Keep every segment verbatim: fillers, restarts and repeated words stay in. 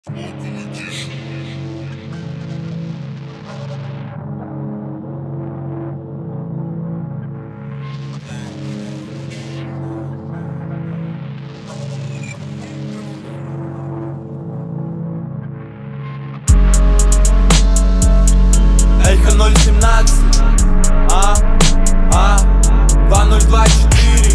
Эхо ноль семнадцать, а, а, два ноль два четыре.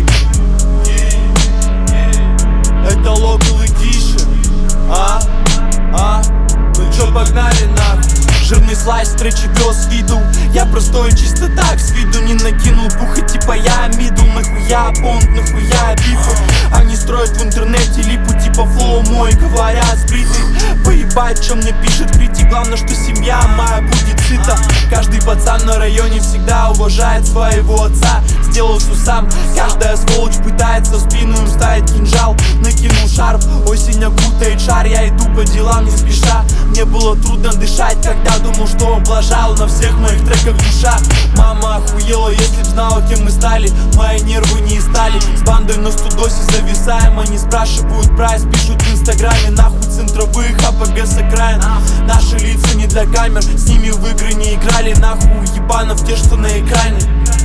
Это локал и тише, а, а, ну чё, погнали нахуй. Жирный слайс, встречи вез с виду. Я простой чисто так, с виду не накинул пуха, типа я мидл. Нахуя понт, нахуя бифы. Они строят в интернете липу, типа флоу мой, говорят сбритый. Поебать, чё мне пишет критик, главное, что семья моя будет сыта. Каждый пацан на районе всегда уважает своего отца. Сделал все сам, каждая сволочь пытается в спину им ставить кинжал. Накинул шарф, осень окутает шар. Я иду по делам не спеша. Мне было трудно дышать, когда думал, что облажал. На всех моих треках душа. Мама охуела, если б знала, кем мы стали. Мои нервы не стали. С бандой на студосе зависаем. Они спрашивают прайс, пишут в инстаграме. Нахуй центровых АПГ с окраин. Наши лица не для камер, с ними в игры не играли. Нахуй ебанов те, что на экране.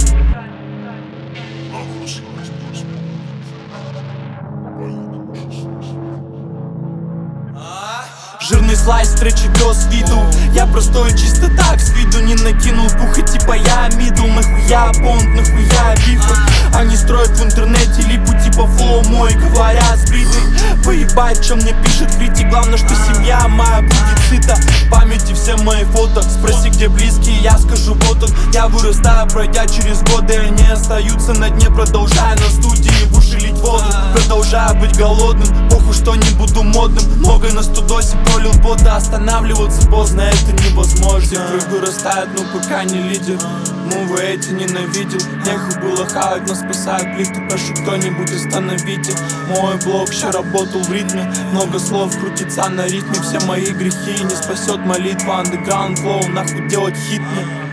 Жирный слайс, встречи вез с виду. Я простой чисто так, с виду не накинул пуха, типа я мидл. Нахуя понт, нахуя бифы. Они строят в интернете липу, типа флоу мой, говорят сбритый. Поебать, чё мне пишет критик, главное, что семья моя будет сыта. В памяти все мои фото, спроси, где близкие, я скажу вот он. Я вырастаю, пройдя через годы, они остаются на дне, продолжая на студии в уши лить воду. Продолжаю быть голодным, похуй, что не буду модным. Много на студосе пролил бота, останавливаться поздно, это невозможно. Цифры вырастают, но пока не лидер. Мувы эти ненавидел, нехуй было хавать, но спасают плиты. Прошу, кто-нибудь остановите. Мой блог еще работал в ритме. Много слов крутится на ритме. Все мои грехи не спасет молитва. Underground flow, нахуй делать хит мне.